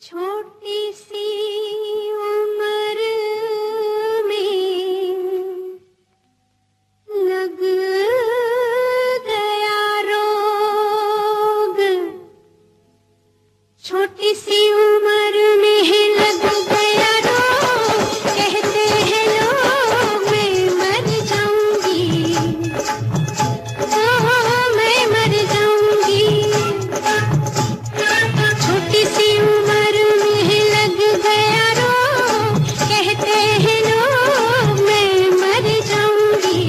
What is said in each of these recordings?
छोटी सी उम्र में लग गया रोग, छोटी सी उम्र में लग गया रोग, कहते हैं लोग मैं मर जाऊंगी, मैं मर जाऊंगी। छोटी सी उम्र में लग गया रोग, कहते हैं लोग मैं मर जाऊंगी,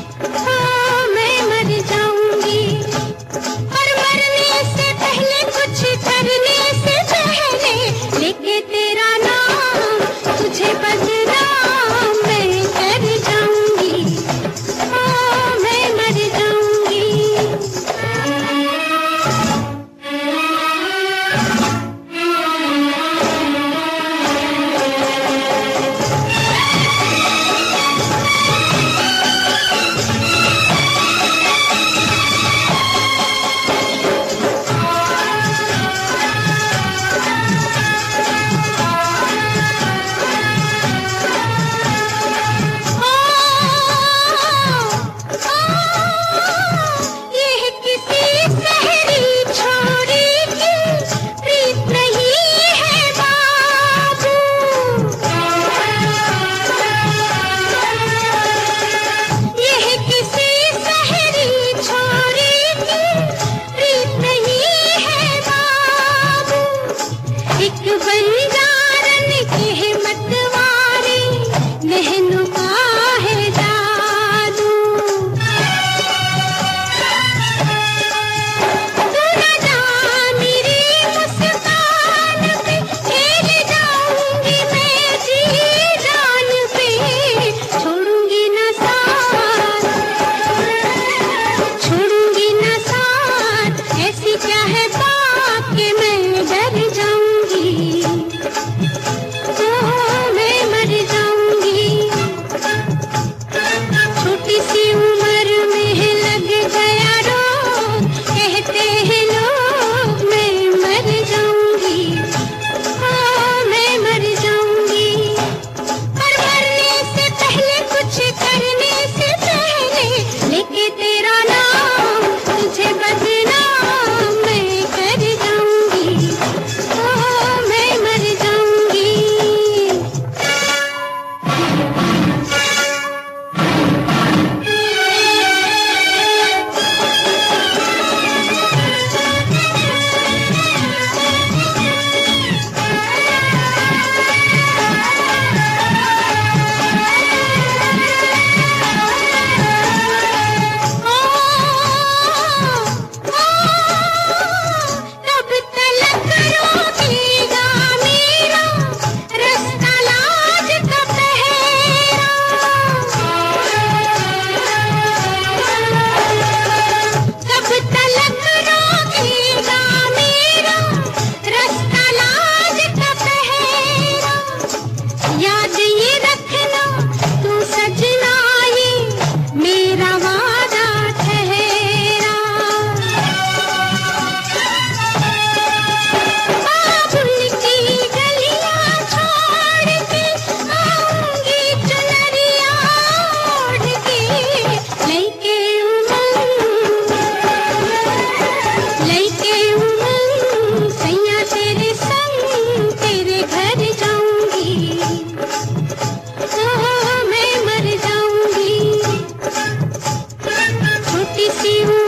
मैं मर जाऊंगी। और मरने से पहले कुछ करने से पहले लेके तेरा नाम तुझे बदनाम मैं कर जाऊंगी, मैं मर जाऊंगी। See you.